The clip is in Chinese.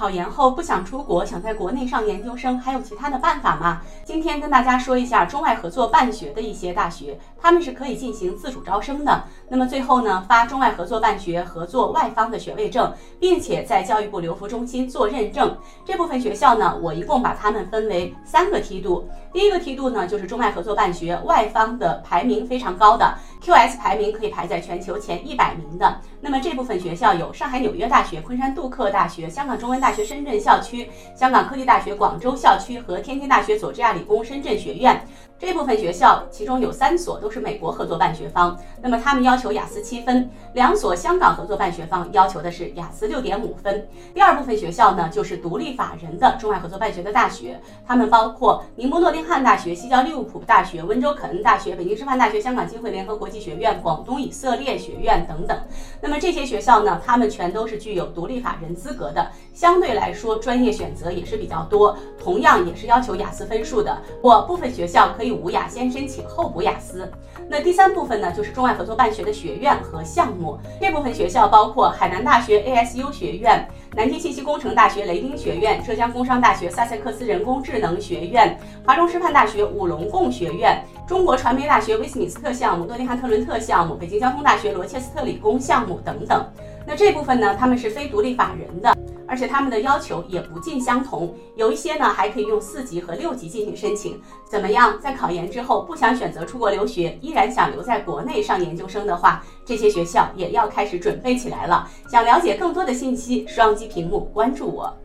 考研后不想出国，想在国内上研究生，还有其他的办法吗？今天跟大家说一下中外合作办学的一些大学，他们是可以进行自主招生的。那么最后呢，发中外合作办学合作外方的学位证，并且在教育部留服中心做认证。这部分学校呢，我一共把它们分为3个梯度。第一个梯度呢，就是中外合作办学外方的排名非常高的 QS 排名可以排在全球前100名的。那么这部分学校有上海纽约大学、昆山杜克大学、香港中文大学深圳校区、香港科技大学广州校区和天津大学佐治亚理工深圳学院。这部分学校其中有3所都是美国合作办学方，那么他们要求雅思7分，2所香港合作办学方要求的是雅思6.5分。第二部分学校呢，就是独立法人的中外合作办学的大学，他们包括宁波诺丁汉大学、西交利物浦大学、温州肯恩大学、北京师范大学、香港浸会联合国际学院、广东以色列学院等等。那么这些学校呢，他们全都是具有独立法人资格的，相对来说专业选择也是比较多，同样也是要求雅思分数的。部分学校可以无雅先申请后补雅思。那第3部分呢，就是中外合作办学的学院和项目。这部分学校包括海南大学 ASU 学院、南京信息工程大学雷丁学院、浙江工商大学萨塞克斯人工智能学院、华中师范大学五龙贡学院、中国传媒大学威斯敏斯特项目、诺丁汉特伦特项目、北京交通大学罗切斯特理工项目等等。那这部分呢，他们是非独立法人的，而且他们的要求也不尽相同，有一些呢还可以用4级和6级进行申请。怎么样，在考研之后不想选择出国留学，依然想留在国内上研究生的话，这些学校也要开始准备起来了。想了解更多的信息，双击屏幕关注我。